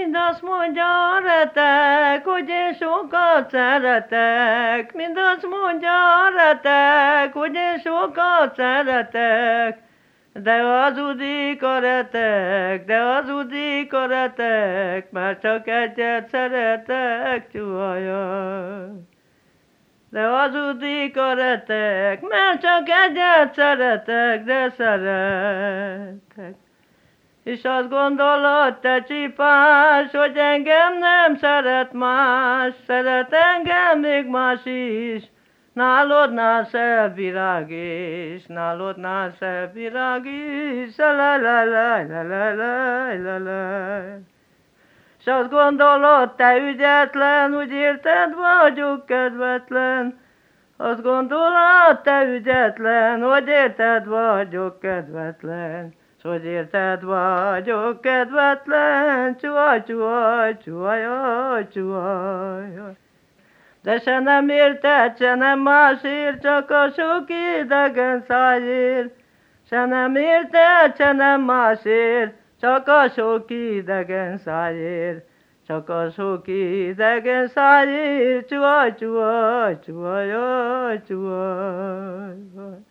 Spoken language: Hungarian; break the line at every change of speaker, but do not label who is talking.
Mind azt mondja a retek, hogy én sokat szeretek. Mind azt mondja a retek, hogy én sokat szeretek. De hazudik a retek, de hazudik a retek, mert csak egyet szeretek, csuhajaj. De hazudik a retek, mert csak egyet szeretek, de szeretek. És azt gondolod, te csipás, hogy engem nem szeret más, szeret engem még más is. Nálodnál szebb virág is, nálodnál szebb virág is, S azt gondolod, te ügyetlen, úgy érted vagyok kedvetlen. Azt gondolod, te ügyetlen, hogy érted vagyok kedvetlen. S hogy érted vagyok kedvetlen, csuhaj, csuhaj, csuhaj, csuhaj. De se nem érted, se nem másért, csak a sok idegen szájért. Se nem érted, se nem másért, csak a sok idegen szájért. Csak a sok idegen szájért, csuhaj, csuhaj, csuhaj, csuhaj.